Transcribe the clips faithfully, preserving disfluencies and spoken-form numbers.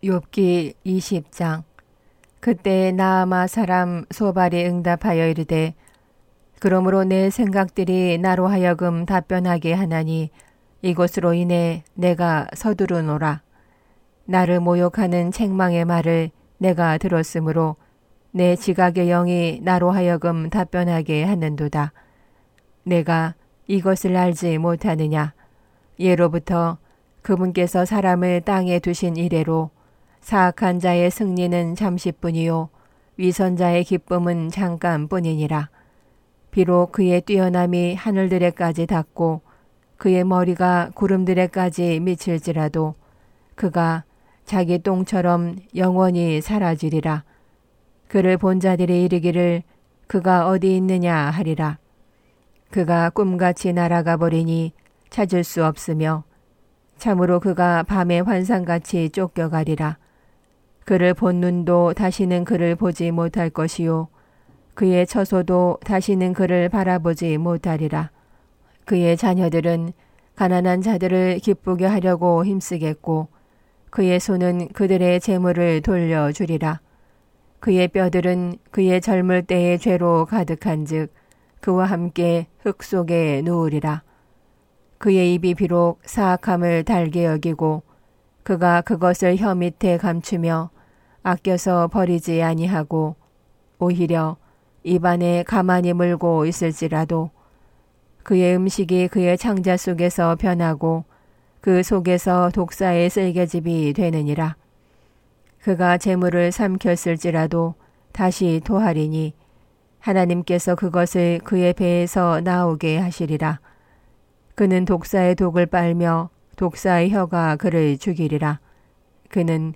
욥기 이십 장. 그때 나아마 사람 소발이 응답하여 이르되 그러므로 내 생각들이 나로 하여금 답변하게 하나니 이것으로 인해 내가 서두르노라. 나를 모욕하는 책망의 말을 내가 들었으므로 내 지각의 영이 나로 하여금 답변하게 하는도다. 내가 이것을 알지 못하느냐. 예로부터 그분께서 사람을 땅에 두신 이래로 사악한 자의 승리는 잠시뿐이요 위선자의 기쁨은 잠깐뿐이니라. 비록 그의 뛰어남이 하늘들에까지 닿고 그의 머리가 구름들에까지 미칠지라도 그가 자기 똥처럼 영원히 사라지리라. 그를 본 자들이 이르기를 그가 어디 있느냐 하리라. 그가 꿈같이 날아가 버리니 찾을 수 없으며 참으로 그가 밤의 환상같이 쫓겨가리라. 그를 본 눈도 다시는 그를 보지 못할 것이요 그의 처소도 다시는 그를 바라보지 못하리라. 그의 자녀들은 가난한 자들을 기쁘게 하려고 힘쓰겠고 그의 손은 그들의 재물을 돌려주리라. 그의 뼈들은 그의 젊을 때의 죄로 가득한즉 그와 함께 흙 속에 누우리라. 그의 입이 비록 사악함을 달게 여기고 그가 그것을 혀 밑에 감추며 아껴서 버리지 아니하고 오히려 입안에 가만히 물고 있을지라도 그의 음식이 그의 창자 속에서 변하고 그 속에서 독사의 쓸개집이 되느니라. 그가 재물을 삼켰을지라도 다시 토하리니 하나님께서 그것을 그의 배에서 나오게 하시리라. 그는 독사의 독을 빨며 독사의 혀가 그를 죽이리라. 그는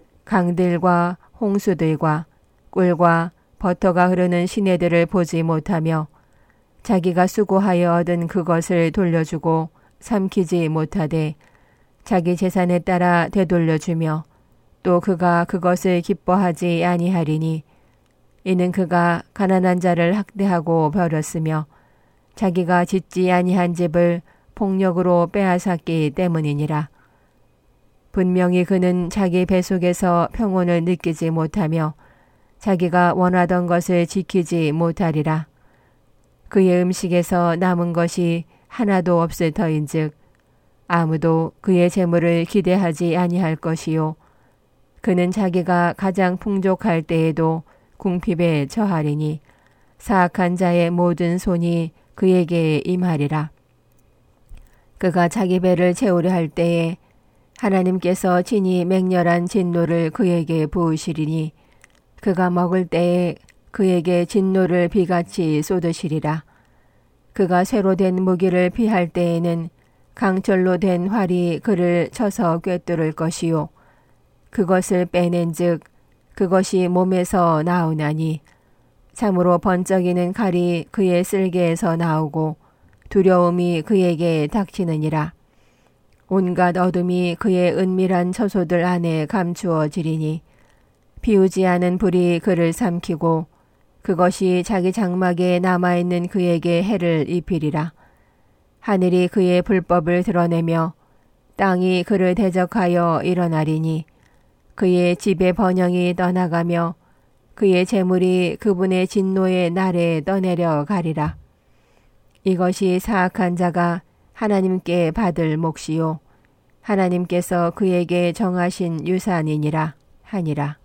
강들과 홍수들과 꿀과 버터가 흐르는 시내들을 보지 못하며 자기가 수고하여 얻은 그것을 돌려주고 삼키지 못하되 자기 재산에 따라 되돌려주며 또 그가 그것을 기뻐하지 아니하리니 이는 그가 가난한 자를 학대하고 버렸으며 자기가 짓지 아니한 집을 폭력으로 빼앗았기 때문이니라. 분명히 그는 자기 배 속에서 평온을 느끼지 못하며 자기가 원하던 것을 지키지 못하리라. 그의 음식에서 남은 것이 하나도 없을 터인즉 아무도 그의 재물을 기대하지 아니할 것이요 그는 자기가 가장 풍족할 때에도 궁핍에 처하리니 사악한 자의 모든 손이 그에게 임하리라. 그가 자기 배를 채우려 할 때에 하나님께서 친히 맹렬한 진노를 그에게 부으시리니 그가 먹을 때에 그에게 진노를 비같이 쏟으시리라. 그가 쇠로 된 무기를 피할 때에는 강철로 된 활이 그를 쳐서 꿰뚫을 것이요 그것을 빼낸즉 그것이 몸에서 나오나니 참으로 번쩍이는 칼이 그의 쓸개에서 나오고 두려움이 그에게 닥치느니라. 온갖 어둠이 그의 은밀한 처소들 안에 감추어지리니 피우지 않은 불이 그를 삼키고 그것이 자기 장막에 남아있는 그에게 해를 입히리라. 하늘이 그의 불법을 드러내며 땅이 그를 대적하여 일어나리니 그의 집의 번영이 떠나가며 그의 재물이 그분의 진노의 날에 떠내려 가리라. 이것이 사악한 자가 하나님께 받을 몫이요 하나님께서 그에게 정하신 유산이니라 하니라.